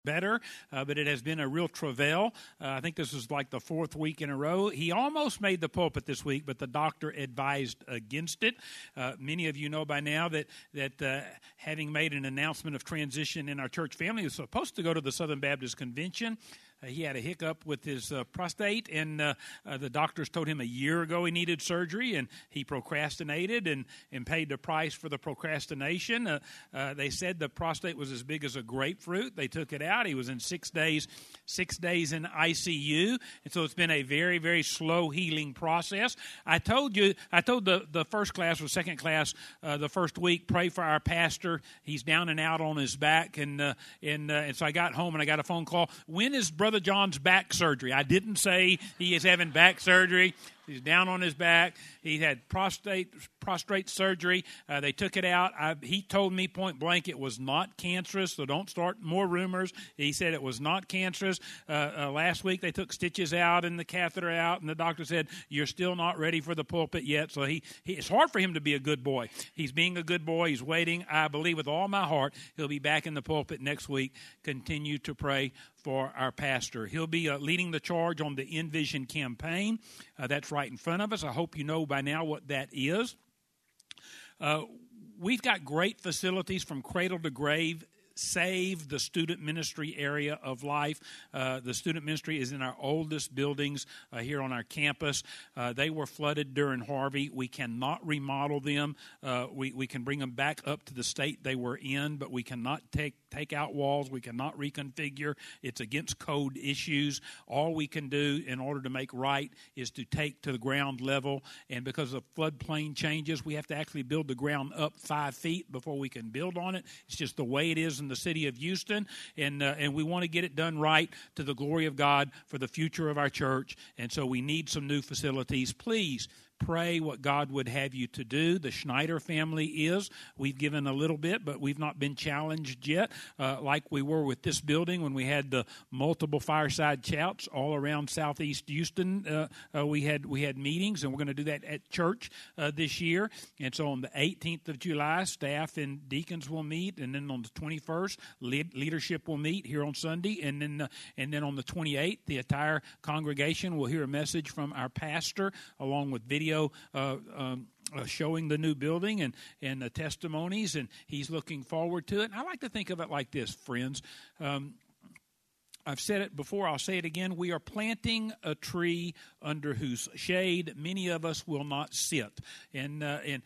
better, but it has been a real travail. I think this is like the fourth week in a row. He almost made the pulpit this week, but the doctor advised against it. Many of you know by now that having made an announcement of transition in our church family, he was supposed to go to the Southern Baptist Convention. He had a hiccup with his prostate, and the doctors told him a year ago he needed surgery, and he procrastinated and paid the price for the procrastination. They said the prostate was as big as a grapefruit. They took it out. He was in 6 days in ICU, and so it's been a very, very slow healing process. I told the first class or second class the first week, pray for our pastor. He's down and out on his back, and so I got home and I got a phone call. When is Brother John's back surgery? I didn't say he is having back surgery. He's down on his back. He had prostate surgery. They took it out. He told me point blank it was not cancerous, so don't start more rumors. He said it was not cancerous. Last week they took stitches out and the catheter out, and the doctor said, you're still not ready for the pulpit yet. So it's hard for him to be a good boy. He's being a good boy. He's waiting. I believe with all my heart he'll be back in the pulpit next week. Continue to pray for our pastor. He'll be leading the charge on the Envision campaign. That's right in front of us. I hope you know by now what that is. We've got great facilities from cradle to grave. Save the student ministry area of life. The student ministry is in our oldest buildings here on our campus. They were flooded during Harvey. We cannot remodel them. We can bring them back up to the state they were in, but we cannot take out walls. We cannot reconfigure. It's against code issues. All we can do in order to make right is to take to the ground level. And because of floodplain changes, we have to actually build the ground up 5 feet before we can build on it. It's just the way it is in the city of Houston. And we want to get it done right to the glory of God for the future of our church. And so we need some new facilities. Please pray what God would have you to do. The Schneider family is. We've given a little bit, but we've not been challenged yet, like we were with this building when we had the multiple fireside chats all around southeast Houston. We had meetings, and we're going to do that at church this year. And so on the 18th of July, staff and deacons will meet, and then on the 21st, leadership will meet here on Sunday, and then on the 28th, the entire congregation will hear a message from our pastor along with video showing the new building and the testimonies, and he's looking forward to it. And I like to think of it like this, friends. I've said it before, I'll say it again. We are planting a tree under whose shade many of us will not sit. And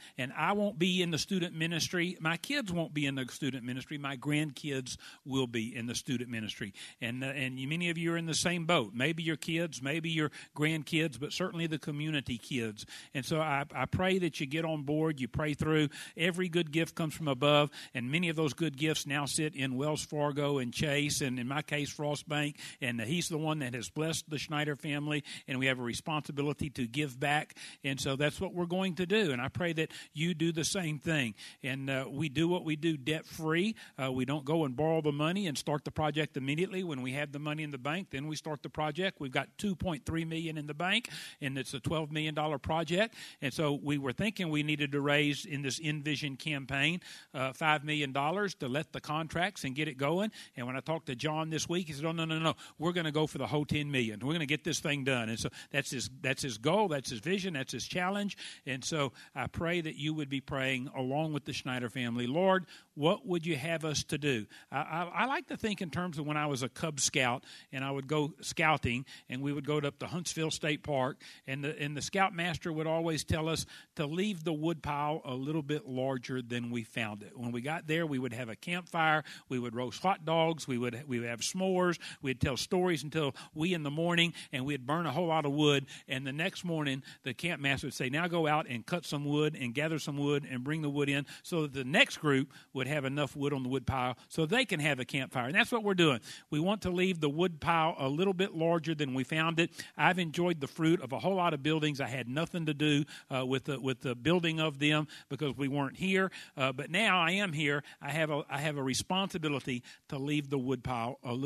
I won't be in the student ministry. My kids won't be in the student ministry. My grandkids will be in the student ministry. And many of you are in the same boat. Maybe your kids, maybe your grandkids, but certainly the community kids. And so I pray that you get on board, you pray through. Every good gift comes from above, and many of those good gifts now sit in Wells Fargo and Chase, and in my case, Frost Bank, and he's the one that has blessed the Schneider family, and we have a responsibility to give back, and so that's what we're going to do, and I pray that you do the same thing. And we do what we do debt-free. We don't go and borrow the money and start the project immediately. When we have the money in the bank, then we start the project. We've got $2.3 million in the bank, and it's a $12 million project, and so we were thinking we needed to raise in this Envision campaign $5 million to let the contracts and get it going. And when I talked to John this week, he said, no, we're going to go for the whole $10 million. We're going to get this thing done. And so that's his goal, that's his vision, that's his challenge. And so I pray that you would be praying along with the Schneider family. Lord, what would you have us to do? I like to think in terms of when I was a Cub Scout, and I would go scouting, and we would go up to Huntsville State Park, and the scoutmaster would always tell us to leave the woodpile a little bit larger than we found it. When we got there, we would have a campfire, we would roast hot dogs, we would have s'mores, we'd tell stories until in the morning, and we'd burn a whole lot of wood, and the next morning, the campmaster would say, now go out and cut some wood and gather some wood and bring the wood in so that the next group would have enough wood on the wood pile so they can have a campfire. And that's what we're doing. We want to leave the wood pile a little bit larger than we found it. I've enjoyed the fruit of a whole lot of buildings. I had nothing to do with the building of them because we weren't here. But now I am here. I have a responsibility to leave the wood pile a little bit larger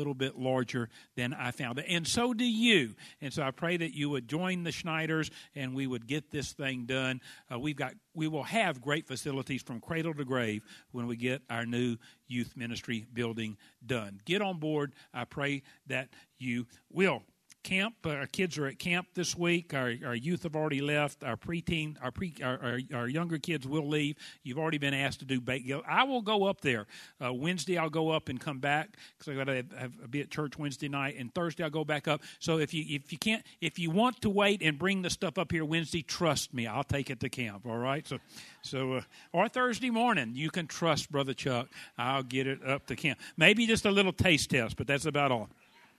larger than I found it. And so do you. And so I pray that you would join the Schneiders and we would get this thing done. We will have great facilities from cradle to grave when we get our new youth ministry building done. Get on board. I pray that you will. Camp. Our kids are at camp this week. Our youth have already left. Our preteen, our younger kids will leave. You've already been asked to do bake. I will go up there Wednesday. I'll go up and come back because I got to be at church Wednesday night, and Thursday I'll go back up. So if you want to wait and bring the stuff up here Wednesday, trust me, I'll take it to camp. All right. So or Thursday morning, you can trust Brother Chuck. I'll get it up to camp. Maybe just a little taste test, but that's about all.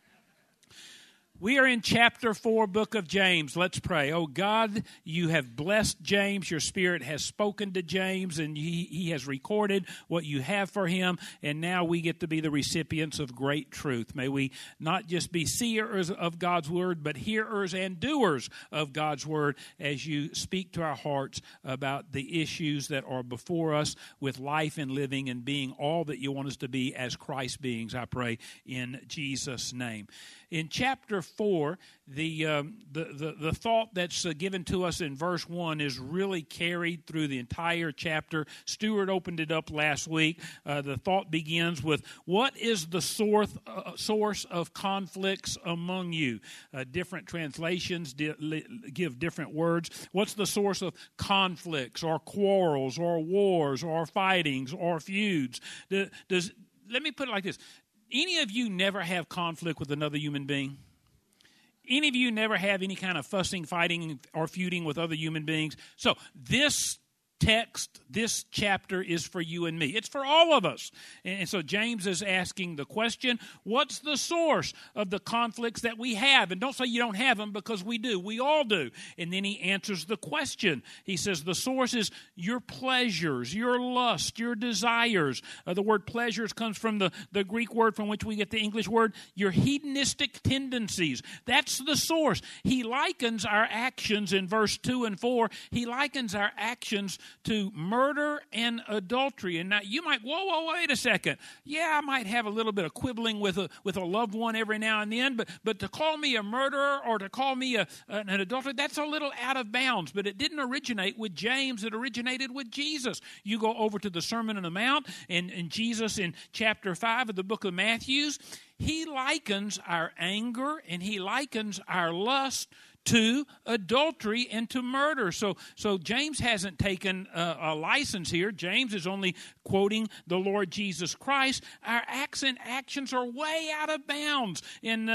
We are in chapter 4, book of James. Let's pray. Oh, God, you have blessed James. Your Spirit has spoken to James, and he has recorded what you have for him, and now we get to be the recipients of great truth. May we not just be seers of God's word, but hearers and doers of God's word as you speak to our hearts about the issues that are before us with life and living and being all that you want us to be as Christ beings, I pray, in Jesus' name. In chapter 4, the thought that's given to us in verse 1 is really carried through the entire chapter. Stuart opened it up last week. The thought begins with, what is the source of conflicts among you? Different translations give different words. What's the source of conflicts or quarrels or wars or fightings or feuds? Let me put it like this. Any of you never have conflict with another human being? Any of you never have any kind of fussing, fighting, or feuding with other human beings? So this text, this chapter is for you and me. It's for all of us. And so James is asking the question, what's the source of the conflicts that we have? And don't say you don't have them, because we do. We all do. And then he answers the question. He says the source is your pleasures, your lust, your desires. The word pleasures comes from the Greek word from which we get the English word, your hedonistic tendencies. That's the source. He likens our actions in verse 2 and 4. He likens our actions to murder and adultery. And now you might, whoa, wait a second. Yeah, I might have a little bit of quibbling with a loved one every now and then, but to call me a murderer or to call me an adulterer, that's a little out of bounds. But it didn't originate with James. It originated with Jesus. You go over to the Sermon on the Mount, and Jesus in chapter 5 of the book of Matthew, he likens our anger and he likens our lust to adultery and to murder. So James hasn't taken a license here. James is only quoting the Lord Jesus Christ. Our acts and actions are way out of bounds. And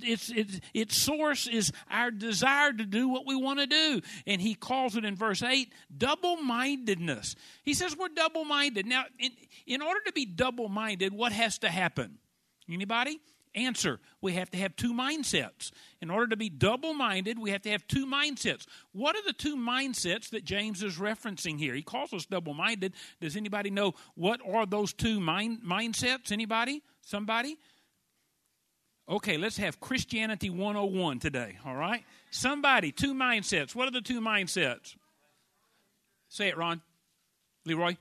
its source is our desire to do what we want to do. And he calls it in verse 8, double-mindedness. He says we're double-minded. Now, in order to be double-minded, what has to happen? Anybody? Answer, we have to have two mindsets. In order to be double-minded, we have to have two mindsets. What are the two mindsets that James is referencing here? He calls us double-minded. Does anybody know what are those two mindsets? Anybody? Somebody? Okay, let's have Christianity 101 today, all right? Somebody, two mindsets. What are the two mindsets? Say it, Ron. Leroy?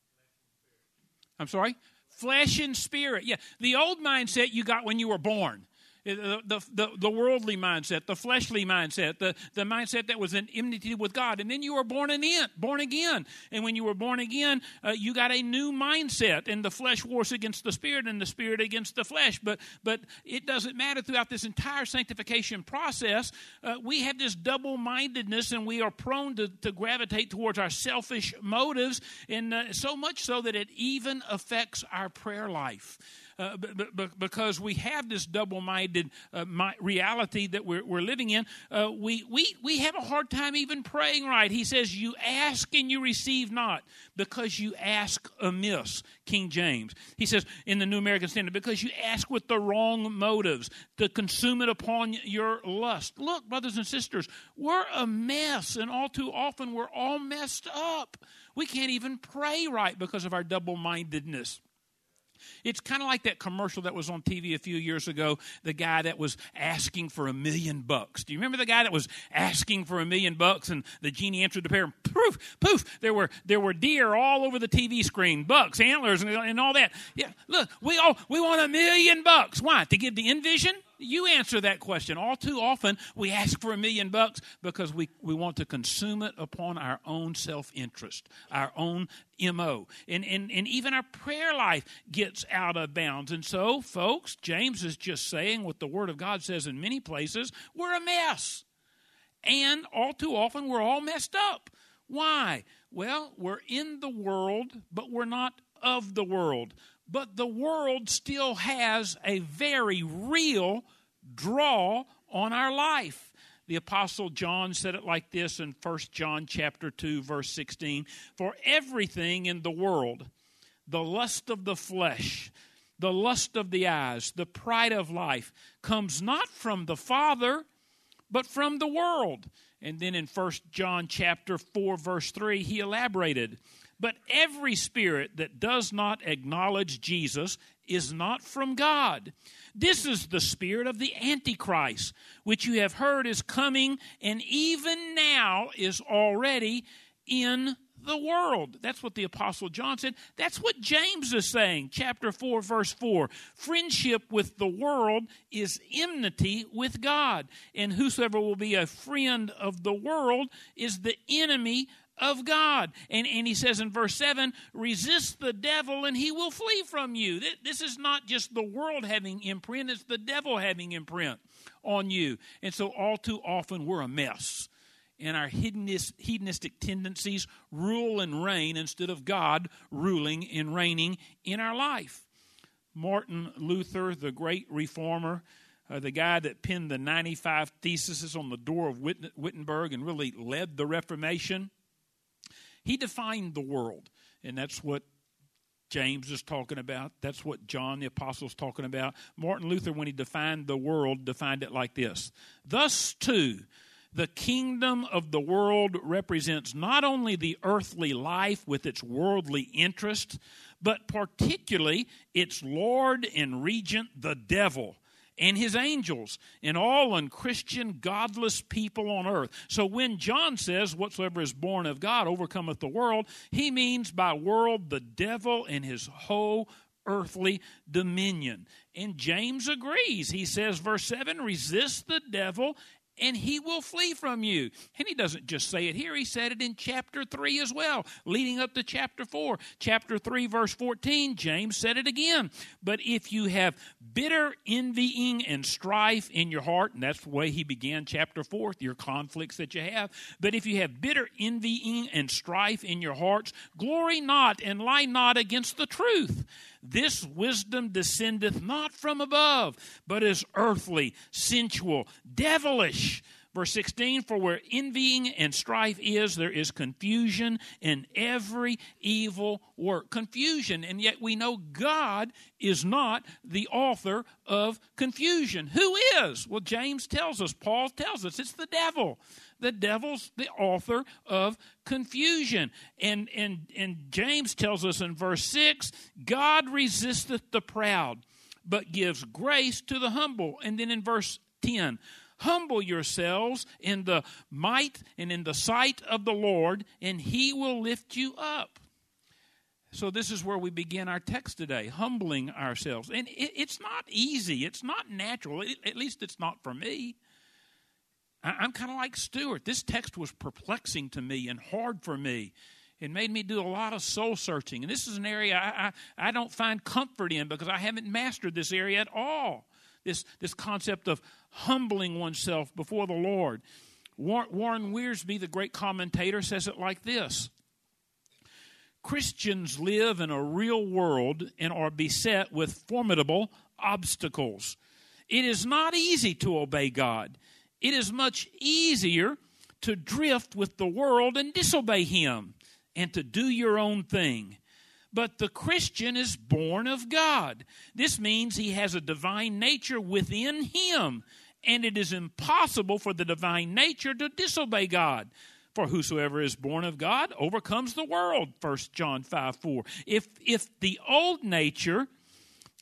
I'm sorry? Flesh and spirit. Yeah, the old mindset you got when you were born. The worldly mindset, the fleshly mindset, the mindset that was in enmity with God. And then you were born again. And when you were born again, you got a new mindset. And the flesh wars against the spirit and the spirit against the flesh. But it doesn't matter throughout this entire sanctification process. We have this double-mindedness, and we are prone to gravitate towards our selfish motives, and so much so that it even affects our prayer life. Because we have this double-minded reality that we're living in, we have a hard time even praying right. He says, you ask and you receive not because you ask amiss, King James. He says in the New American Standard, because you ask with the wrong motives to consume it upon your lust. Look, brothers and sisters, we're a mess, and all too often we're all messed up. We can't even pray right because of our double-mindedness. It's kind of like that commercial that was on TV a few years ago, the guy that was asking for $1 million. Do you remember the guy that was asking for $1 million and the genie answered the prayer and poof, poof, there were deer all over the TV screen, bucks, antlers, and all that. Yeah, look, we want $1 million. Why? To give the envision? You answer that question. All too often, we ask for $1 million because we want to consume it upon our own self-interest, our own MO. And even our prayer life gets out of bounds. And so, folks, James is just saying what the Word of God says in many places, we're a mess. And all too often, we're all messed up. Why? Well, we're in the world, but we're not of the world. But the world still has a very real draw on our life. The Apostle John said it like this in 1 John chapter 2, verse 16. For everything in the world, the lust of the flesh, the lust of the eyes, the pride of life, comes not from the Father, but from the world. And then in 1 John chapter 4, verse 3, he elaborated. But every spirit that does not acknowledge Jesus is not from God. This is the spirit of the Antichrist, which you have heard is coming and even now is already in the world. That's what the Apostle John said. That's what James is saying, chapter 4, verse 4. Friendship with the world is enmity with God, and whosoever will be a friend of the world is the enemy of God. And he says in verse 7, resist the devil and he will flee from you. This is not just the world having imprint, it's the devil having imprint on you. And so all too often we're a mess. And our hedonistic tendencies rule and reign instead of God ruling and reigning in our life. Martin Luther, the great reformer, the guy that penned the 95 Theses on the door of Wittenberg and really led the Reformation, he defined the world, and that's what James is talking about. That's what John the Apostle is talking about. Martin Luther, when he defined the world, defined it like this. Thus, too, the kingdom of the world represents not only the earthly life with its worldly interest, but particularly its Lord and regent, the devil, and his angels, and all unchristian, godless people on earth. So when John says, whatsoever is born of God overcometh the world, he means by world the devil and his whole earthly dominion. And James agrees. He says, verse 7, resist the devil and he will flee from you. And he doesn't just say it here. He said it in chapter 3 as well, leading up to chapter 4. Chapter 3, verse 14, James said it again. But if you have bitter envying and strife in your heart, and that's the way he began chapter 4, your conflicts that you have. But if you have bitter envying and strife in your hearts, glory not and lie not against the truth. This wisdom descendeth not from above, but is earthly, sensual, devilish. Verse 16, for where envying and strife is, there is confusion in every evil work. Confusion, and yet we know God is not the author of confusion. Who is? Well, James tells us, Paul tells us, it's the devil. The devil's the author of confusion. And James tells us in verse 6, God resisteth the proud, but gives grace to the humble. And then in verse 10, humble yourselves in the might and in the sight of the Lord, and he will lift you up. So this is where we begin our text today, humbling ourselves. And it's not easy. It's not natural. At least it's not for me. I'm kind of like Stuart. This text was perplexing to me and hard for me. It made me do a lot of soul searching. And this is an area I don't find comfort in because I haven't mastered this area at all. This concept of humbling oneself before the Lord. Warren Wiersbe, the great commentator, says it like this. Christians live in a real world and are beset with formidable obstacles. It is not easy to obey God. It is much easier to drift with the world and disobey Him and to do your own thing. But the Christian is born of God. This means he has a divine nature within him, and it is impossible for the divine nature to disobey God. For whosoever is born of God overcomes the world, 1 John 5:4. If the old nature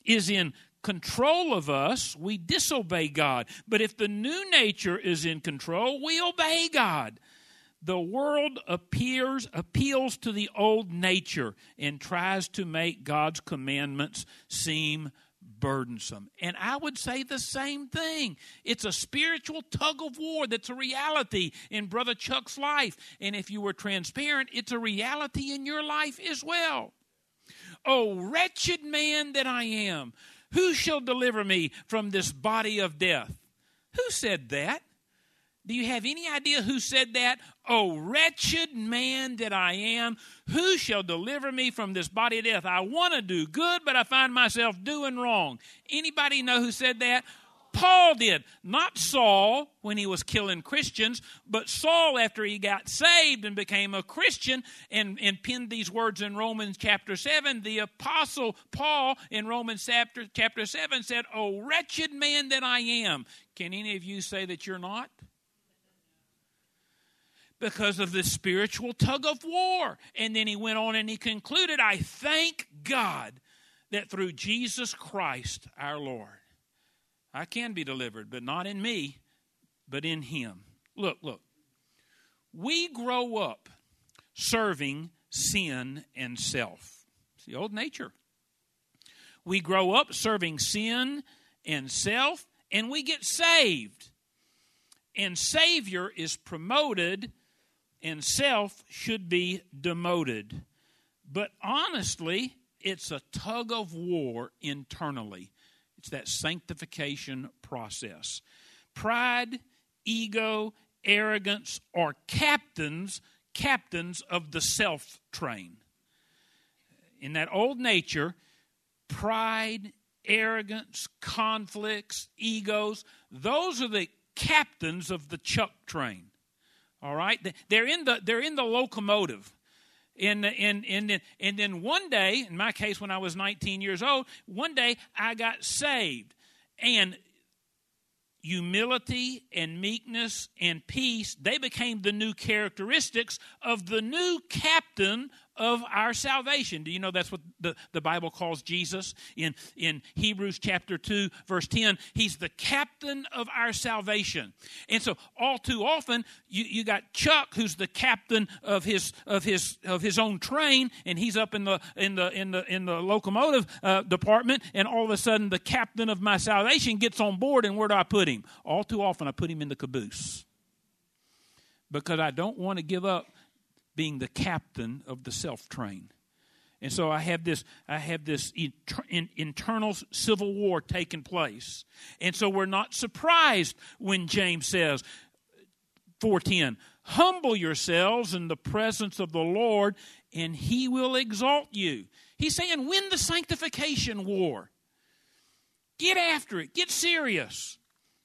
is in control of us, we disobey God. But if the new nature is in control, we obey God. The world appeals to the old nature and tries to make God's commandments seem burdensome. And I would say the same thing. It's a spiritual tug of war that's a reality in Brother Chuck's life. And if you were transparent, it's a reality in your life as well. Oh, wretched man that I am, who shall deliver me from this body of death? Who said that? Do you have any idea who said that? Oh, wretched man that I am, who shall deliver me from this body of death? I want to do good, but I find myself doing wrong. Anybody know who said that? Paul did. Not Saul when he was killing Christians, but Saul after he got saved and became a Christian and penned these words in Romans chapter 7. The apostle Paul in Romans chapter 7 said, oh, wretched man that I am. Can any of you say that you're not? Because of this spiritual tug of war. And then he went on and he concluded, I thank God that through Jesus Christ our Lord, I can be delivered, but not in me, but in him. Look. We grow up serving sin and self. It's the old nature. We grow up serving sin and self, and we get saved. And Savior is promoted, and self should be demoted. But honestly, it's a tug of war internally. It's that sanctification process. Pride, ego, arrogance are captains of the self train. In that old nature, pride, arrogance, conflicts, egos, those are the captains of the Chuck train. All right? They're in the locomotive. And then one day, in my case when I was 19 years old, one day I got saved. And humility and meekness and peace, they became the new characteristics of the new captain of our salvation. Do you know that's what the Bible calls Jesus? In Hebrews chapter 2, verse 10, he's the captain of our salvation. And so all too often, you got Chuck, who's the captain of his own train, and he's up in the locomotive department, and all of a sudden the captain of my salvation gets on board, and where do I put him? All too often I put him in the caboose. Because I don't want to give up being the captain of the self train. And so I have this internal civil war taking place. And so we're not surprised when James says, 4:10, humble yourselves in the presence of the Lord, and he will exalt you. He's saying, win the sanctification war. Get after it. Get serious.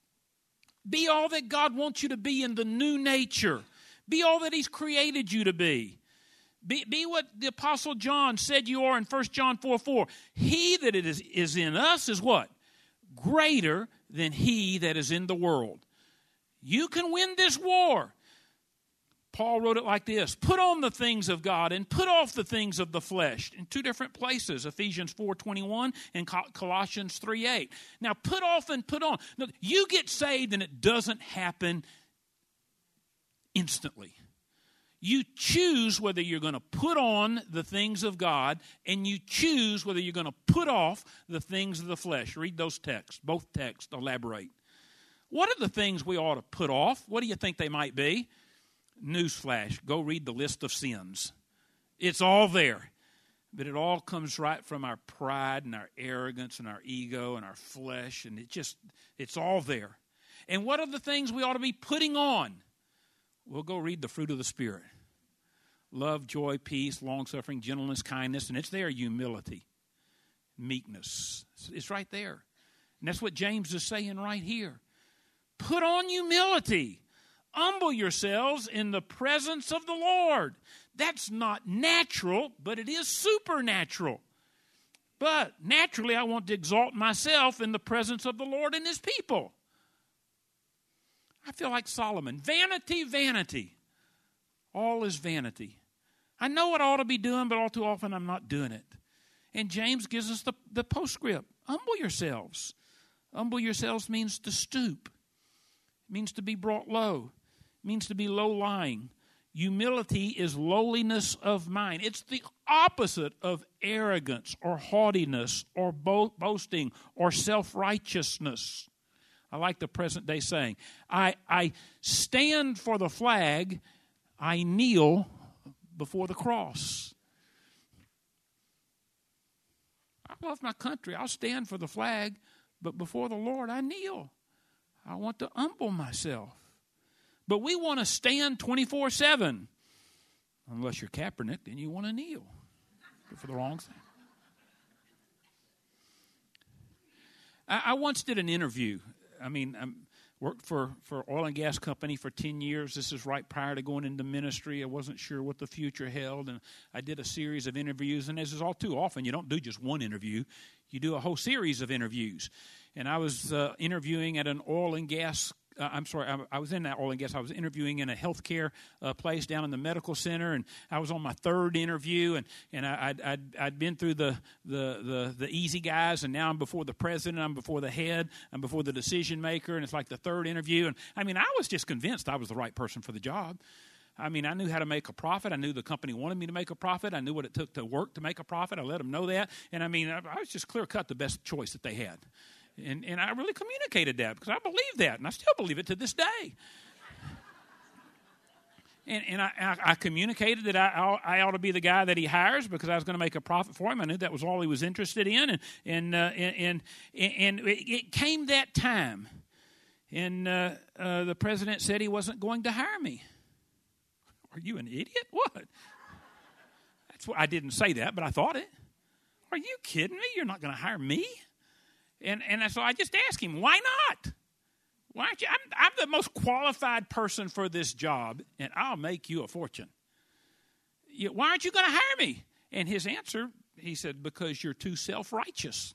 Be all that God wants you to be in the new nature. Be all that he's created you to be. Be what the Apostle John said you are in 1 John 4:4. He that is in us is what? Greater than he that is in the world. You can win this war. Paul wrote it like this: put on the things of God and put off the things of the flesh, in two different places, Ephesians 4:21 and Colossians 3:8. Now put off and put on. Now, you get saved and it doesn't happen instantly. You choose whether you're going to put on the things of God, and you choose whether you're going to put off the things of the flesh. Read those texts. Both texts elaborate. What are the things we ought to put off? What do you think they might be? Newsflash, go read the list of sins. It's all there. But it all comes right from our pride and our arrogance and our ego and our flesh, and it's all there. And what are the things we ought to be putting on? We'll go read the fruit of the Spirit. Love, joy, peace, long-suffering, gentleness, kindness, and it's there, humility, meekness. It's right there. And that's what James is saying right here. Put on humility. Humble yourselves in the presence of the Lord. That's not natural, but it is supernatural. But naturally, I want to exalt myself in the presence of the Lord and his people. I feel like Solomon. Vanity, vanity. All is vanity. I know what I ought to be doing, but all too often I'm not doing it. And James gives us the postscript. humble yourselves. Humble yourselves means to stoop. It means to be brought low. It means to be low-lying. Humility is lowliness of mind. It's the opposite of arrogance or haughtiness or boasting or self-righteousness. I like the present-day saying. I stand for the flag. I kneel before the cross. I love my country. I'll stand for the flag, but before the Lord, I kneel. I want to humble myself. But we want to stand 24/7. Unless you're Kaepernick, then you want to kneel for the wrong thing. I once did an interview. I worked for oil and gas company for 10 years. This is right prior to going into ministry. I wasn't sure what the future held, and I did a series of interviews. And as is all too often, you don't do just one interview. You do a whole series of interviews. And I was interviewing at an oil and gas I was in that oil and gas. I was interviewing in a healthcare place down in the medical center, and I was on my third interview, and I'd been through the easy guys, and now I'm before the president, I'm before the head, I'm before the decision maker, and it's like the third interview. And I was just convinced I was the right person for the job. I knew how to make a profit. I knew the company wanted me to make a profit. I knew what it took to work to make a profit. I let them know that, and I was just clear cut the best choice that they had. And I really communicated that because I believe that, and I still believe it to this day. And I communicated that I ought to be the guy that he hires because I was going to make a profit for him. I knew that was all he was interested in, and it came that time, and the president said he wasn't going to hire me. Are you an idiot? What? That's what I didn't say that, but I thought it. Are you kidding me? You're not going to hire me? And so I just asked him, why not? Why aren't you? I'm the most qualified person for this job, and I'll make you a fortune. Why aren't you going to hire me? And his answer, he said, because you're too self-righteous.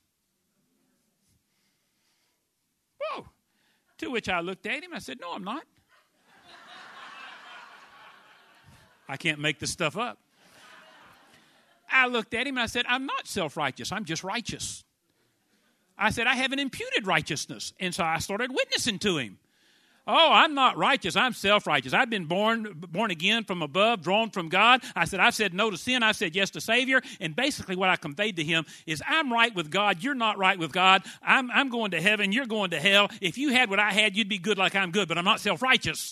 Whoa. To which I looked at him, I said, no, I'm not. I can't make this stuff up. I looked at him and I said, I'm not self-righteous. I'm just righteous. I said, I have an imputed righteousness. And so I started witnessing to him. Oh, I'm not righteous. I'm self-righteous. I've been born again from above, drawn from God. I said, I've said no to sin. I've said yes to Savior. And basically what I conveyed to him is I'm right with God. You're not right with God. I'm going to heaven. You're going to hell. If you had what I had, you'd be good like I'm good, but I'm not self-righteous.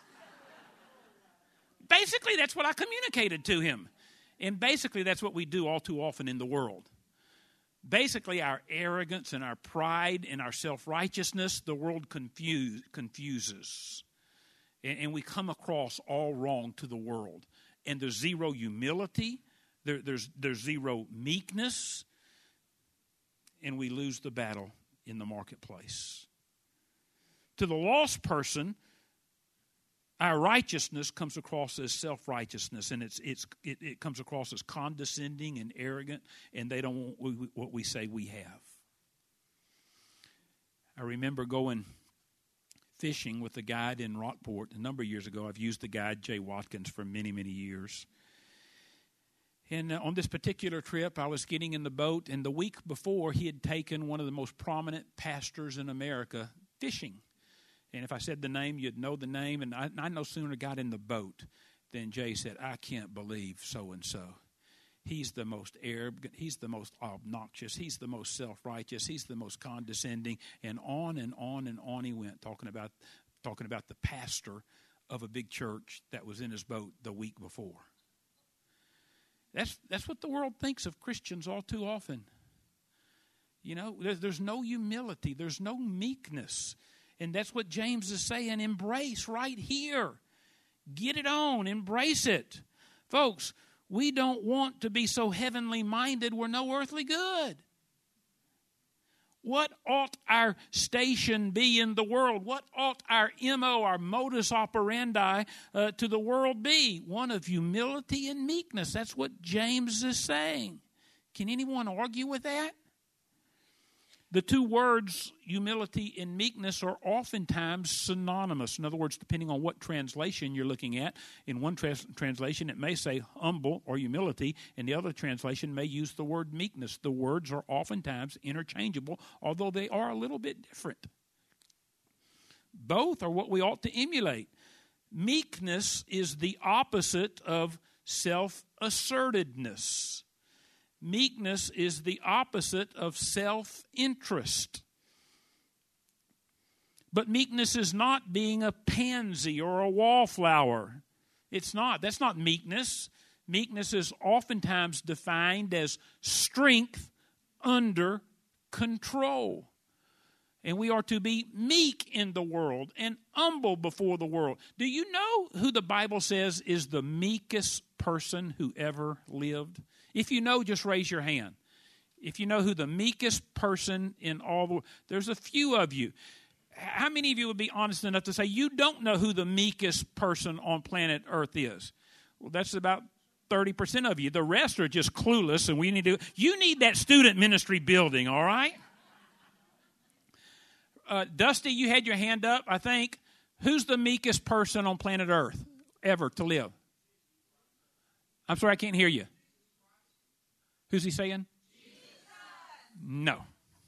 Basically, that's what I communicated to him. And basically, that's what we do all too often in the world. Basically, our arrogance and our pride and our self-righteousness, the world confuses. And we come across all wrong to the world. And there's zero humility. There's zero meekness. And we lose the battle in the marketplace. To the lost person, our righteousness comes across as self-righteousness, and it comes across as condescending and arrogant, and they don't want what we say we have. I remember going fishing with a guide in Rockport a number of years ago. I've used the guide Jay Watkins for many, many years. And on this particular trip, I was getting in the boat, and the week before, he had taken one of the most prominent pastors in America fishing. And if I said the name, you'd know the name. And I no sooner got in the boat than Jay said, I can't believe so-and-so. He's the most arrogant. He's the most obnoxious. He's the most self-righteous. He's the most condescending. And on and on and on he went, talking about the pastor of a big church that was in his boat the week before. That's what the world thinks of Christians all too often. There's no humility. There's no meekness. And that's what James is saying. Embrace right here. Get it on. Embrace it. Folks, we don't want to be so heavenly minded we're no earthly good. What ought our station be in the world? What ought our MO, our modus operandi to the world be? One of humility and meekness. That's what James is saying. Can anyone argue with that? The two words, humility and meekness, are oftentimes synonymous. In other words, depending on what translation you're looking at, in one translation it may say humble or humility, and the other translation may use the word meekness. The words are oftentimes interchangeable, although they are a little bit different. Both are what we ought to emulate. Meekness is the opposite of self-assertedness. Meekness is the opposite of self-interest. But meekness is not being a pansy or a wallflower. It's not. That's not meekness. Meekness is oftentimes defined as strength under control. And we are to be meek in the world and humble before the world. Do you know who the Bible says is the meekest person who ever lived? If you know, just raise your hand. If you know who the meekest person in all the world, there's a few of you. How many of you would be honest enough to say you don't know who the meekest person on planet Earth is? Well, that's about 30% of you. The rest are just clueless, and you need that student ministry building, all right? Dusty, you had your hand up, I think. Who's the meekest person on planet Earth ever to live? I'm sorry, I can't hear you. Who's he saying? No.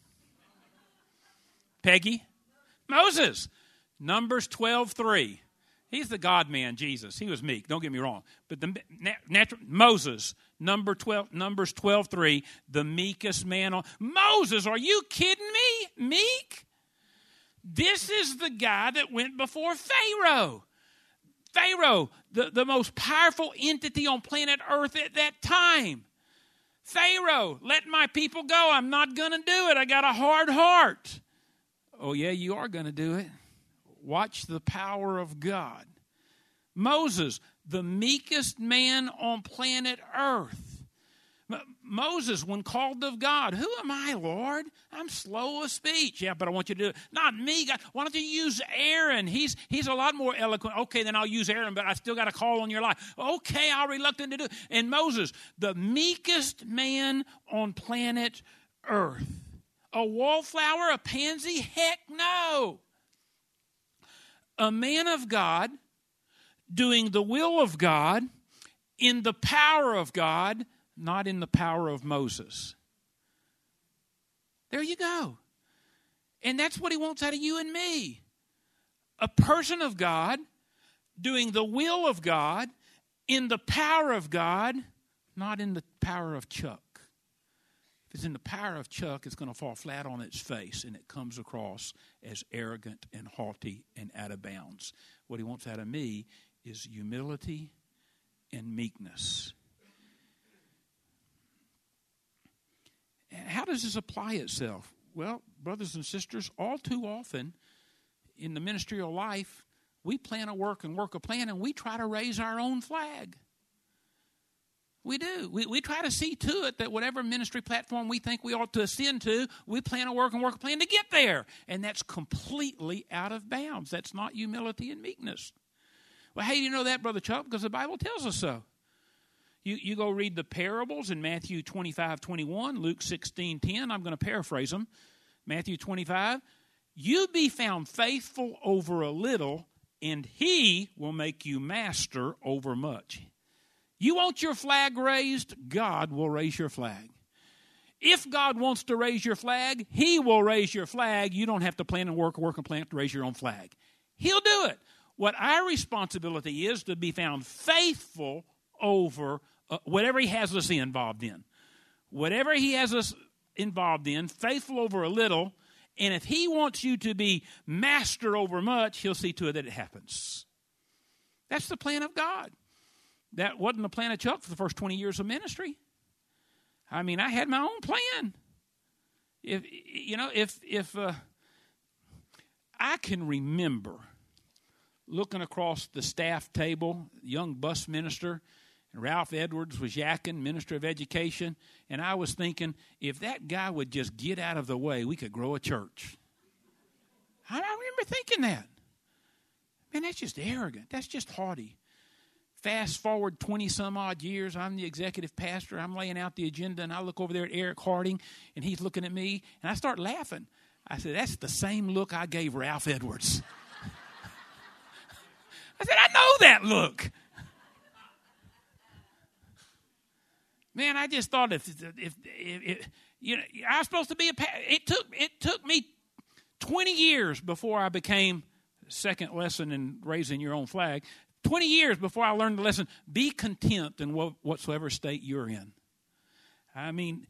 Peggy? Moses. Numbers 12:3. He's the God-man, Jesus. He was meek, don't get me wrong. But Moses, Numbers 12:3, the meekest man on. Moses, are you kidding me? Meek? This is the guy that went before Pharaoh. Pharaoh, the most powerful entity on planet Earth at that time. Pharaoh, let my people go. I'm not going to do it. I got a hard heart. Oh, yeah, you are going to do it. Watch the power of God. Moses, the meekest man on planet Earth. Moses, when called of God, who am I, Lord? I'm slow of speech. Yeah, but I want you to do it. Not me, God. Why don't you use Aaron? He's a lot more eloquent. Okay, then I'll use Aaron, but I still got to call on your life. Okay, I'll reluctant to do it. And Moses, the meekest man on planet Earth. A wallflower, a pansy? Heck no. A man of God doing the will of God in the power of God, not in the power of Moses. There you go. And that's what he wants out of you and me. A person of God doing the will of God in the power of God, not in the power of Chuck. If it's in the power of Chuck, it's going to fall flat on its face, and it comes across as arrogant and haughty and out of bounds. What he wants out of me is humility and meekness. How does this apply itself? Well, brothers and sisters, all too often in the ministerial life, we plan a work and work a plan, and we try to raise our own flag. We do. We try to see to it that whatever ministry platform we think we ought to ascend to, we plan a work and work a plan to get there. And that's completely out of bounds. That's not humility and meekness. Well, how do you know that, Brother Chuck? Because the Bible tells us so. You go read the parables in Matthew 25:21, Luke 16:10. I'm going to paraphrase them. Matthew 25. You be found faithful over a little, and he will make you master over much. You want your flag raised, God will raise your flag. If God wants to raise your flag, he will raise your flag. You don't have to plan and work and plan to raise your own flag. He'll do it. What our responsibility is to be found faithful over whatever he has us involved in. Whatever he has us involved in, faithful over a little, and if he wants you to be master over much, he'll see to it that it happens. That's the plan of God. That wasn't the plan of Chuck for the first 20 years of ministry. I mean, I had my own plan. If I can remember looking across the staff table, young bus minister, and Ralph Edwards was yakking, minister of education, and I was thinking, if that guy would just get out of the way, we could grow a church. I remember thinking that. Man, that's just arrogant. That's just haughty. Fast forward 20-some-odd years, I'm the executive pastor. I'm laying out the agenda, and I look over there at Eric Harding, and he's looking at me, and I start laughing. I said, that's the same look I gave Ralph Edwards. I said, I know that look. Man, I just thought if you know, I was supposed to be it took me 20 years before I became second lesson in raising your own flag. 20 years before I learned the lesson, be content in whatsoever state you're in. I mean,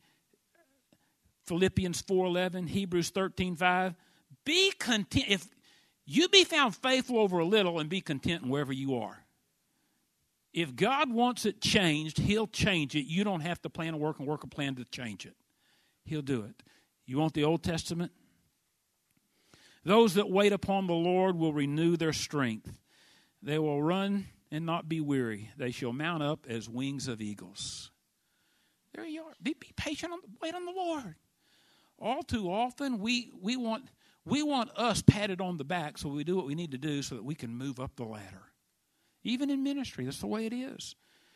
Philippians 4:11, Hebrews 13:5. Be content. If you be found faithful over a little, and be content in wherever you are. If God wants it changed, He'll change it. You don't have to plan a work a plan to change it. He'll do it. You want the Old Testament? Those that wait upon the Lord will renew their strength. They will run and not be weary. They shall mount up as wings of eagles. There you are. Be patient. Wait on the Lord. All too often, we want us patted on the back, so we do what we need to do so that we can move up the ladder. Even in ministry, that's the way it is.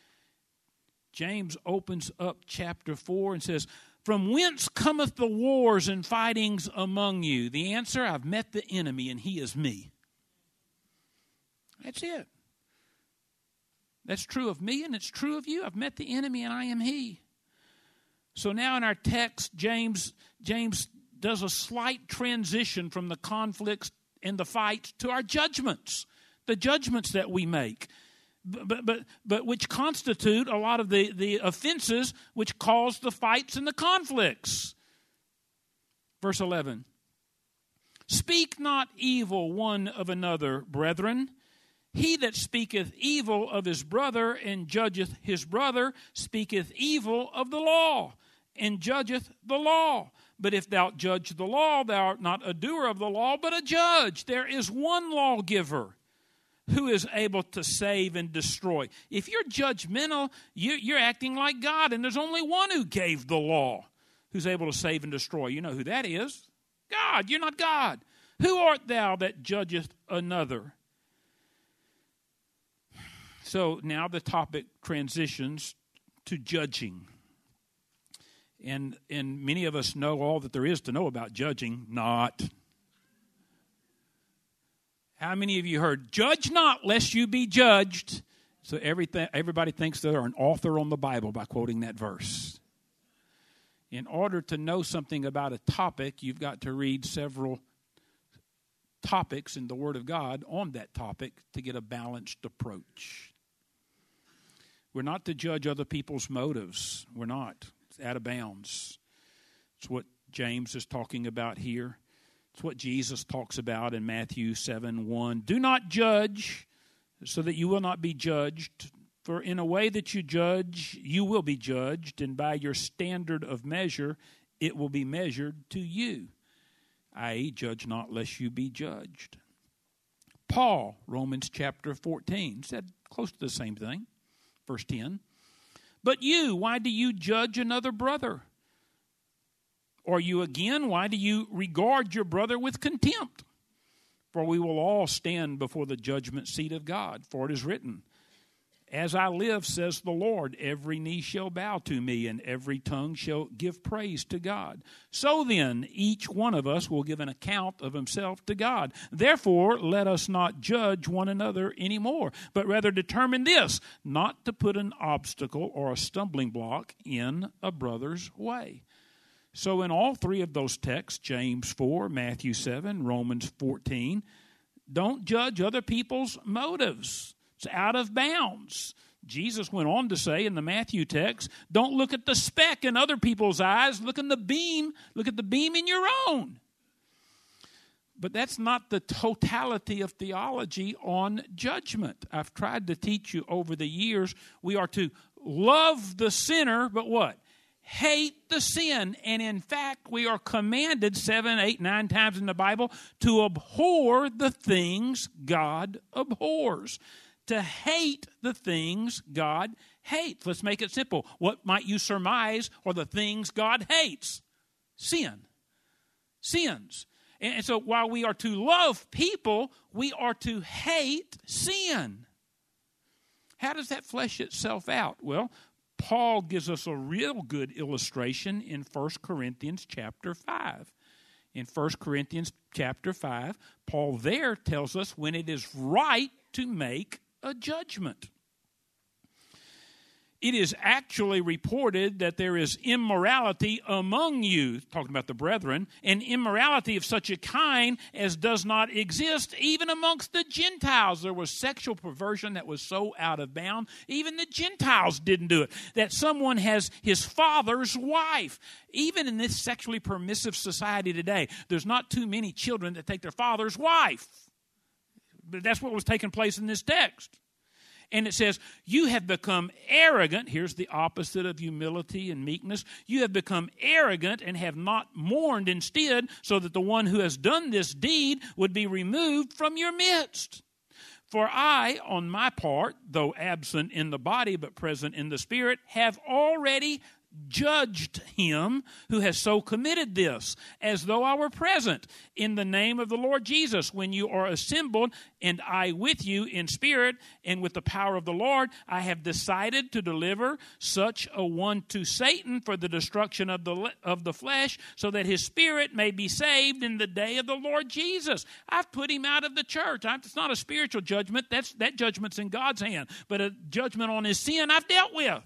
James opens up chapter 4 and says, from whence cometh the wars and fightings among you? The answer, I've met the enemy, and he is me. That's it. That's true of me, and it's true of you. I've met the enemy, and I am he. So now in our text, James does a slight transition from the conflicts and the fights to our judgments, the judgments that we make, but which constitute a lot of the offenses which cause the fights and the conflicts. Verse 11, speak not evil one of another, brethren. He that speaketh evil of his brother and judgeth his brother speaketh evil of the law and judgeth the law. But if thou judge the law, thou art not a doer of the law, but a judge. There is one lawgiver who is able to save and destroy. If you're judgmental, you're acting like God, and there's only one who gave the law, who's able to save and destroy. You know who that is? God. You're not God. Who art thou that judgeth another? So now the topic transitions to judging. And many of us know all that there is to know about judging. Not. How many of you heard, judge not lest you be judged? So everybody thinks they're an author on the Bible by quoting that verse. In order to know something about a topic, you've got to read several topics in the Word of God on that topic to get a balanced approach. We're not to judge other people's motives. We're not. It's out of bounds. It's what James is talking about here. It's what Jesus talks about in Matthew 7:1. Do not judge so that you will not be judged. For in a way that you judge, you will be judged, and by your standard of measure, it will be measured to you. I.e., judge not lest you be judged. Paul, Romans chapter 14, said close to the same thing. Verse 10, but you, why do you judge another brother? Or you again, why do you regard your brother with contempt? For we will all stand before the judgment seat of God. For it is written, as I live, says the Lord, every knee shall bow to me, and every tongue shall give praise to God. So then, each one of us will give an account of himself to God. Therefore, let us not judge one another anymore, but rather determine this, not to put an obstacle or a stumbling block in a brother's way. So in all three of those texts, James 4, Matthew 7, Romans 14, don't judge other people's motives. It's out of bounds. Jesus went on to say in the Matthew text, don't look at the speck in other people's eyes. Look at the beam in your own. But that's not the totality of theology on judgment. I've tried to teach you over the years, we are to love the sinner, but what? Hate the sin. And in fact, we are commanded 7, 8, 9 times in the Bible to abhor the things God abhors. To hate the things God hates. Let's make it simple. What might you surmise are the things God hates? Sin. Sins. And so while we are to love people, we are to hate sin. How does that flesh itself out? Well, Paul gives us a real good illustration in 1 Corinthians chapter 5. In 1 Corinthians chapter 5, Paul there tells us when it is right to make a judgment. It is actually reported that there is immorality among you, talking about the brethren, and immorality of such a kind as does not exist even amongst the Gentiles. There was sexual perversion that was so out of bound, even the Gentiles didn't do it. That someone has his father's wife. Even in this sexually permissive society today, there's not too many children that take their father's wife. But that's what was taking place in this text. And it says, you have become arrogant. Here's the opposite of humility and meekness. You have become arrogant and have not mourned instead, so that the one who has done this deed would be removed from your midst. For I, on my part, though absent in the body but present in the spirit, have already judged him who has so committed this, as though I were present, in the name of the Lord Jesus, when you are assembled, and I with you in spirit and with the power of the Lord. I have decided to deliver such a one to Satan for the destruction of the flesh, so that his spirit may be saved in the day of the Lord Jesus. I've put him out of the church. It's not a spiritual judgment. That judgment's in God's hand. But a judgment on his sin I've dealt with.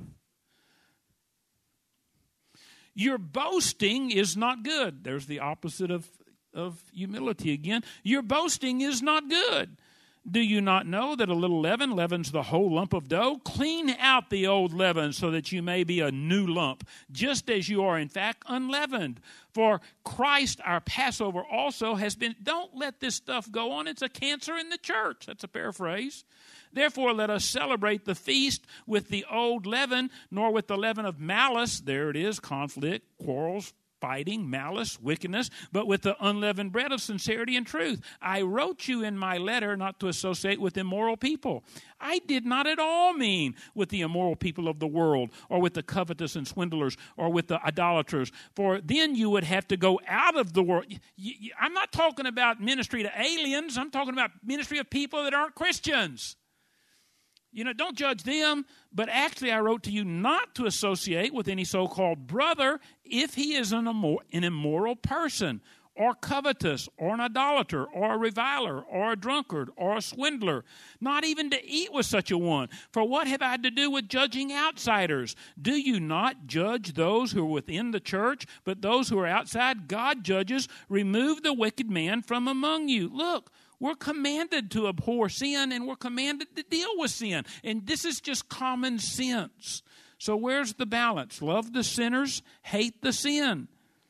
Your boasting is not good. There's the opposite of humility again. Your boasting is not good. Do you not know that a little leaven leavens the whole lump of dough? Clean out the old leaven so that you may be a new lump, just as you are in fact unleavened. For Christ, our Passover, also has been... Don't let this stuff go on. It's a cancer in the church. That's a paraphrase. Therefore, let us celebrate the feast with the old leaven, nor with the leaven of malice. There it is, conflict, quarrels, fighting, malice, wickedness, but with the unleavened bread of sincerity and truth. I wrote you in my letter not to associate with immoral people. I did not at all mean with the immoral people of the world, or with the covetous and swindlers, or with the idolaters, for then you would have to go out of the world. I'm not talking about ministry to aliens. I'm talking about ministry of people that aren't Christians. Don't judge them, but actually I wrote to you not to associate with any so-called brother if he is an immoral person, or covetous, or an idolater, or a reviler, or a drunkard, or a swindler, not even to eat with such a one. For what have I to do with judging outsiders? Do you not judge those who are within the church, but those who are outside God judges? Remove the wicked man from among you. Look, we're commanded to abhor sin, and we're commanded to deal with sin. And this is just common sense. So where's the balance? Love the sinners, hate the sin.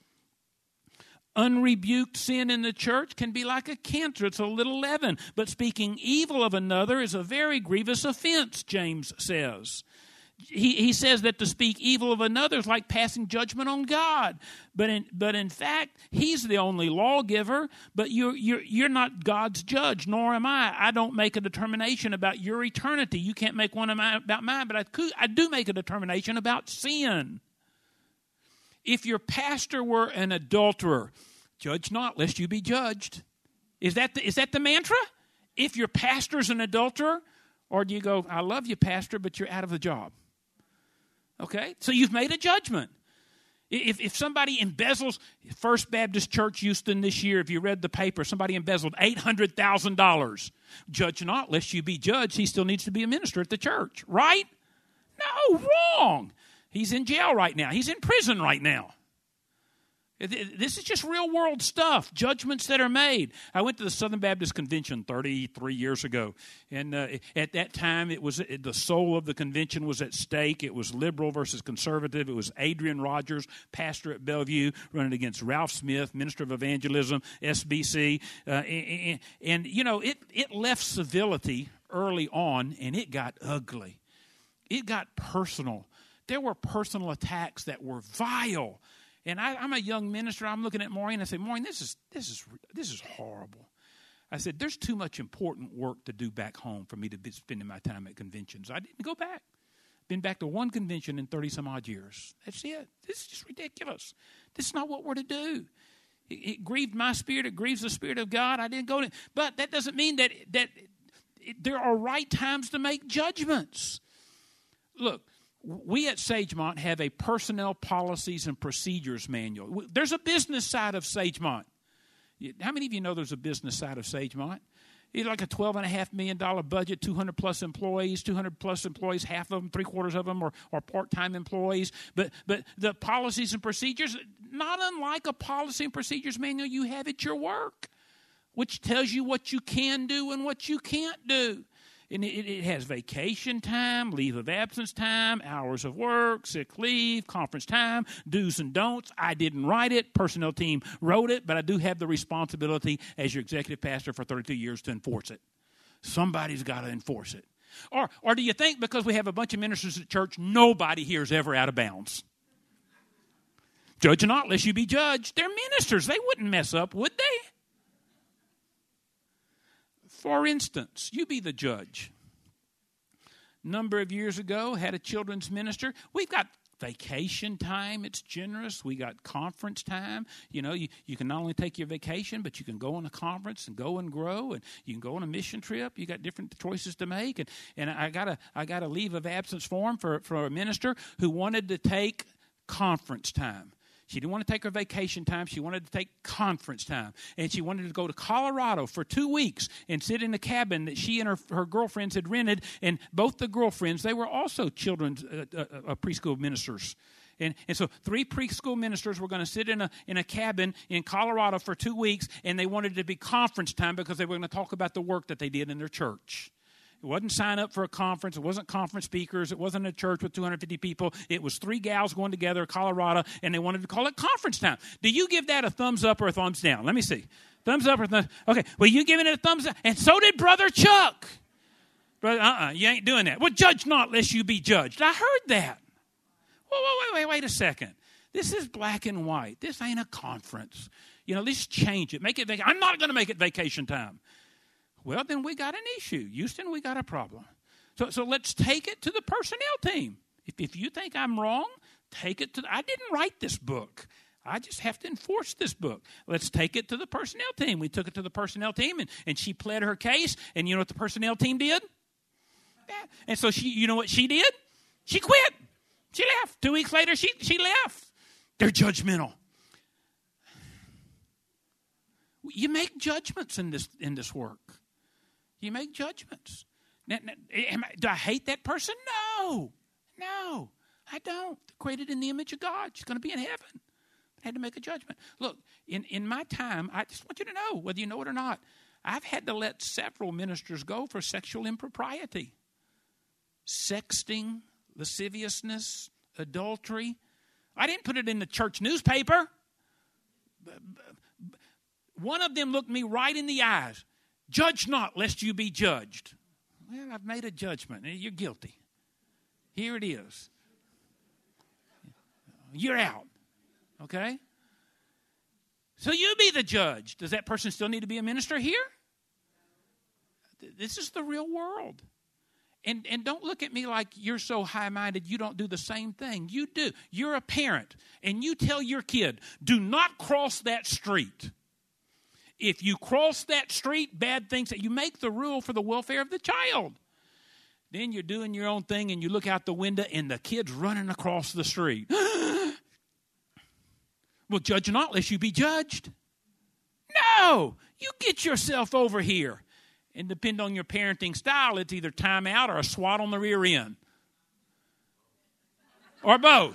Unrebuked sin in the church can be like a cancer. It's a little leaven. But speaking evil of another is a very grievous offense, James says. He says that to speak evil of another is like passing judgment on God. But in fact, he's the only lawgiver, but you're not God's judge, nor am I. I don't make a determination about your eternity. You can't make one about mine, but I do make a determination about sin. If your pastor were an adulterer, judge not, lest you be judged. Is that the mantra? If your pastor's an adulterer, or do you go, I love you, pastor, but you're out of the job? Okay, so you've made a judgment. If somebody embezzles, First Baptist Church Houston this year, if you read the paper, somebody embezzled $800,000. Judge not, lest you be judged. He still needs to be a minister at the church, right? No, wrong. He's in jail right now. He's in prison right now. This is just real world stuff, judgments that are made. I went to the Southern Baptist Convention 33 years ago, and at that time it was the soul of the convention was at stake. It was liberal versus conservative. It was Adrian Rogers, pastor at Bellevue, running against Ralph Smith, minister of evangelism, SBC, and it left civility early on, and it got ugly. It got personal. There were personal attacks that were vile. And I'm a young minister. I'm looking at Maureen. I say, Maureen, this is horrible. I said, there's too much important work to do back home for me to be spending my time at conventions. I didn't go back. Been back to one convention in 30 some odd years. That's it. This is just ridiculous. This is not what we're to do. It grieved my spirit. It grieves the Spirit of God. I didn't go to. But that doesn't mean that there are right times to make judgments. Look, we at Sagemont have a personnel policies and procedures manual. There's a business side of Sagemont. How many of you know there's a business side of Sagemont? It's like a $12.5 million budget, 200-plus employees, half of them, three-quarters of them are part-time employees. But the policies and procedures, not unlike a policy and procedures manual you have at your work, which tells you what you can do and what you can't do. And it has vacation time, leave of absence time, hours of work, sick leave, conference time, do's and don'ts. I didn't write it. Personnel team wrote it, but I do have the responsibility as your executive pastor for 32 years to enforce it. Somebody's got to enforce it. Or do you think because we have a bunch of ministers at church, nobody here is ever out of bounds? Judge not, lest you be judged. They're ministers. They wouldn't mess up, would they? For instance, you be the judge. Number of years ago, had a children's minister. We've got vacation time. It's generous. We got conference time. You know, you can not only take your vacation, but you can go on a conference and go and grow, and you can go on a mission trip. You got different choices to make. And I got a leave of absence form for a minister who wanted to take conference time. She didn't want to take her vacation time. She wanted to take conference time. And she wanted to go to Colorado for 2 weeks and sit in a cabin that she and her girlfriends had rented. And both the girlfriends, they were also children's preschool ministers. And so 3 preschool ministers were going to sit in a cabin in Colorado for 2 weeks, and they wanted it to be conference time because they were going to talk about the work that they did in their church. It wasn't sign up for a conference. It wasn't conference speakers. It wasn't a church with 250 people. It was 3 gals going together, Colorado, and they wanted to call it conference time. Do you give that a thumbs up or a thumbs down? Let me see. Thumbs up or thumbs down? Okay, well, you giving it a thumbs up, and so did Brother Chuck. Brother, you ain't doing that. Well, judge not lest you be judged. I heard that. Wait a second. This is black and white. This ain't a conference. You know, let's change it. Make it vacation. I'm not going to make it vacation time. Well, then we got an issue. Houston, we got a problem. So let's take it to the personnel team. If you think I'm wrong, take it to I didn't write this book. I just have to enforce this book. Let's take it to the personnel team. We took it to the personnel team, and she pled her case. And you know what the personnel team did? Yeah. And so you know what she did? She quit. She left. 2 weeks later, she left. They're judgmental. You make judgments in this work. You make judgments. Now, do I hate that person? No, I don't. They're created in the image of God. She's going to be in heaven. I had to make a judgment. Look, in my time, I just want you to know, whether you know it or not, I've had to let several ministers go for sexual impropriety. Sexting, lasciviousness, adultery. I didn't put it in the church newspaper. One of them looked me right in the eyes. Judge not, lest you be judged. Well, I've made a judgment. You're guilty. Here it is. You're out. Okay? So you be the judge. Does that person still need to be a minister here? This is the real world. And don't look at me like you're so high-minded you don't do the same thing. You do. You're a parent, and you tell your kid, do not cross that street. If you cross that street, bad things, that you make the rule for the welfare of the child. Then you're doing your own thing, and you look out the window, and the kid's running across the street. Well, judge not, lest you be judged. No, you get yourself over here. And depending on your parenting style, it's either time out or a swat on the rear end. Or both.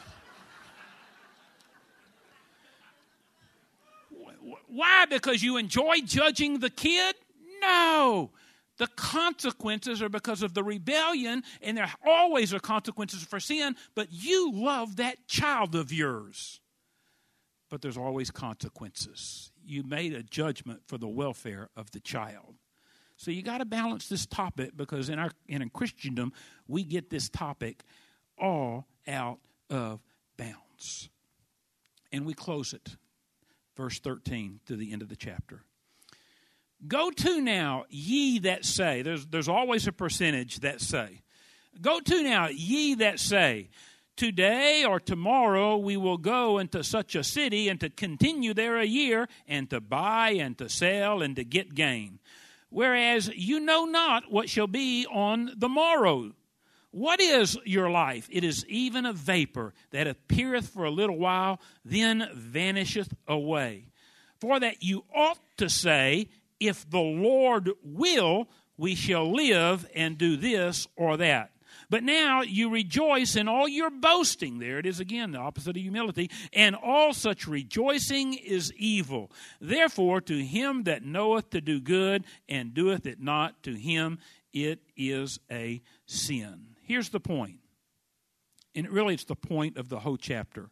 Why? Because you enjoy judging the kid? No. The consequences are because of the rebellion, and there always are consequences for sin, but you love that child of yours. But there's always consequences. You made a judgment for the welfare of the child. So you got to balance this topic, because in Christendom, we get this topic all out of bounds. And we close it. Verse 13 to the end of the chapter. Go to now, ye that say. There's always a percentage that say. Go to now, ye that say, today or tomorrow we will go into such a city and to continue there a year and to buy and to sell and to get gain. whereas you know not what shall be on the morrow. What is your life? It is even a vapor that appeareth for a little while, then vanisheth away. For that you ought to say, if the Lord will, we shall live and do this or that. But now you rejoice in all your boasting. There it is again, the opposite of humility. And all such rejoicing is evil. Therefore, to him that knoweth to do good and doeth it not, to him it is a sin. Here's the point. And really it's the point of the whole chapter.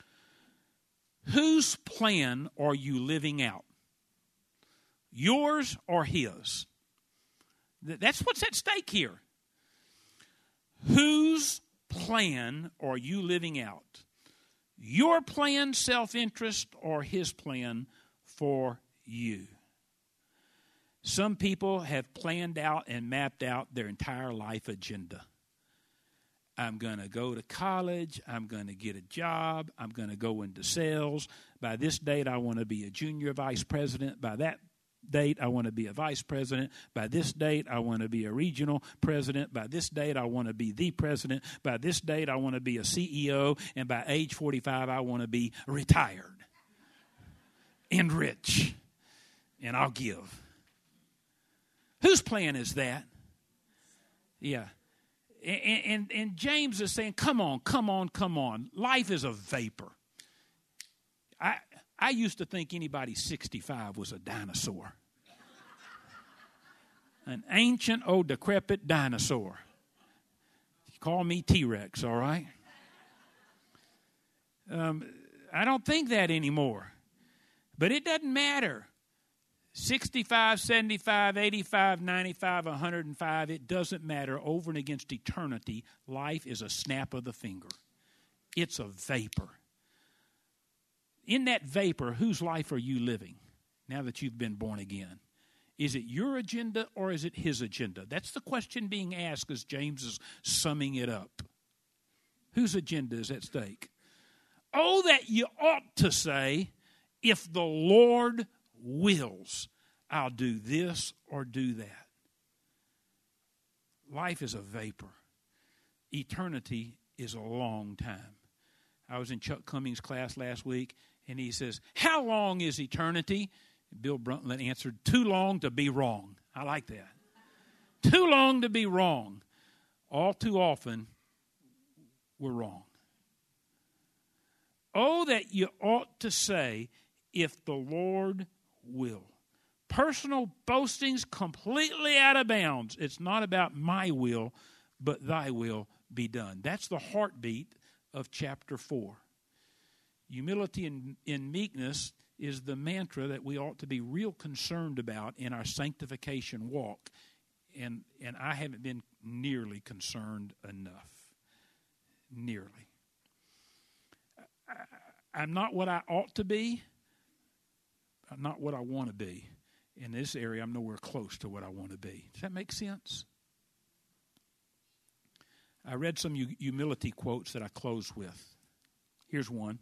Whose plan are you living out? Yours or his? That's what's at stake here. Whose plan are you living out? Your plan, self-interest, or his plan for you? Some people have planned out and mapped out their entire life agenda. I'm going to go to college. I'm going to get a job. I'm going to go into sales. By this date, I want to be a junior vice president. By that date, I want to be a vice president. By this date, I want to be a regional president. By this date, I want to be the president. By this date, I want to be a CEO. And by age 45, I want to be retired and rich. And I'll give. Whose plan is that? Yeah. And James is saying, come on. Life is a vapor. I used to think anybody 65 was a dinosaur. An ancient, old, decrepit dinosaur. Call me T-Rex, all right? I don't think that anymore. But it doesn't matter. 65, 75, 85, 95, 105, it doesn't matter. Over and against eternity, life is a snap of the finger. It's a vapor. In that vapor, whose life are you living now that you've been born again? Is it your agenda or is it his agenda? That's the question being asked as James is summing it up. Whose agenda is at stake? Oh, that you ought to say, if the Lord wills, I'll do this or do that. Life is a vapor. Eternity is a long time. I was in Chuck Cummings' class last week, and he says, how long is eternity? Bill Bruntlett answered, too long to be wrong. I like that. Too long to be wrong. All too often, we're wrong. Oh, that you ought to say, if the Lord will. Personal boasting's completely out of bounds. It's not about my will, but thy will be done. That's the heartbeat of chapter 4. Humility and meekness is the mantra that we ought to be real concerned about in our sanctification walk. And I haven't been nearly concerned enough. Nearly. I'm not what I ought to be. I'm not what I want to be. In this area, I'm nowhere close to what I want to be. Does that make sense? I read some humility quotes that I close with. Here's one.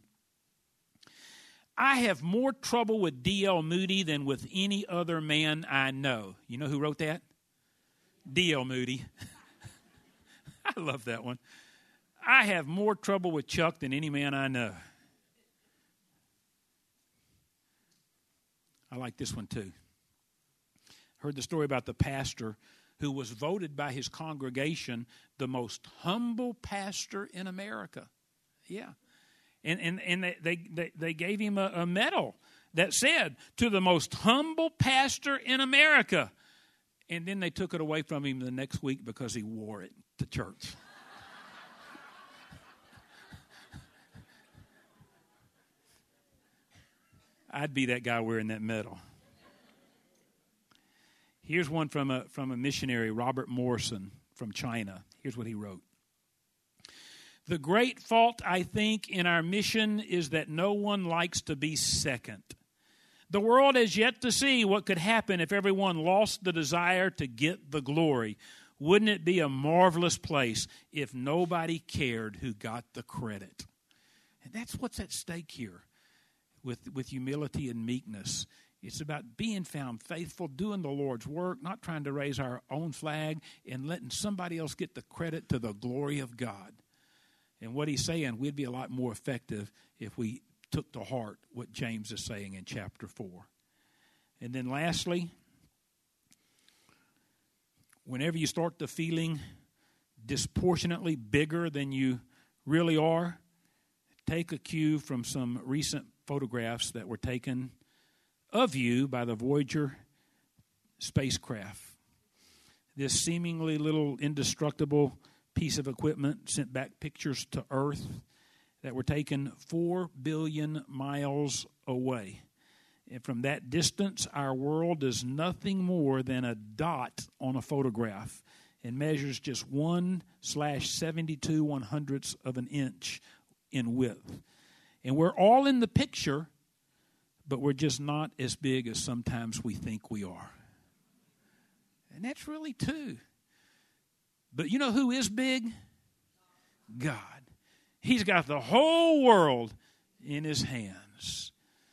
I have more trouble with D.L. Moody than with any other man I know. You know who wrote that? D.L. Moody. I love that one. I have more trouble with Chuck than any man I know. I like this one too. Heard the story about the pastor who was voted by his congregation the most humble pastor in America. Yeah. And they gave him a medal that said, to the most humble pastor in America. And then they took it away from him the next week because he wore it to church. I'd be that guy wearing that medal. Here's one from a missionary, Robert Morrison, from China. Here's what he wrote. The great fault, I think, in our mission is that no one likes to be second. The world has yet to see what could happen if everyone lost the desire to get the glory. Wouldn't it be a marvelous place if nobody cared who got the credit? And that's what's at stake here with humility and meekness. It's about being found faithful, doing the Lord's work, not trying to raise our own flag and letting somebody else get the credit to the glory of God. And what he's saying, we'd be a lot more effective if we took to heart what James is saying in chapter 4. And then lastly, whenever you start to feeling disproportionately bigger than you really are, take a cue from some recent photographs that were taken of you by the Voyager spacecraft. This seemingly little indestructible piece of equipment sent back pictures to Earth that were taken 4 billion miles away. And from that distance, our world is nothing more than a dot on a photograph and measures just 1/72 of an inch in width. And we're all in the picture, but we're just not as big as sometimes we think we are. And that's really true. But you know who is big? God. He's got the whole world in his hands.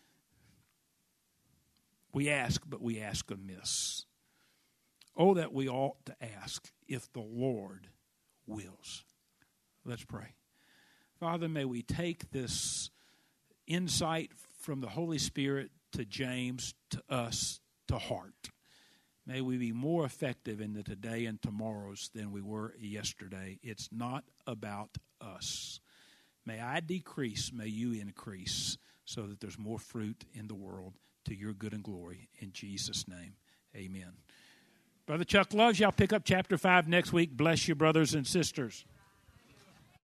We ask, but we ask amiss. Oh, that we ought to ask if the Lord wills. Let's pray. Father, may we take this insight from the Holy Spirit to James, to us, to heart. May we be more effective in the today and tomorrows than we were yesterday. It's not about us. May I decrease, may you increase, so that there's more fruit in the world to your good and glory. In Jesus' name, amen. Brother Chuck loves you. I'll pick up chapter 5 next week. Bless you, brothers and sisters.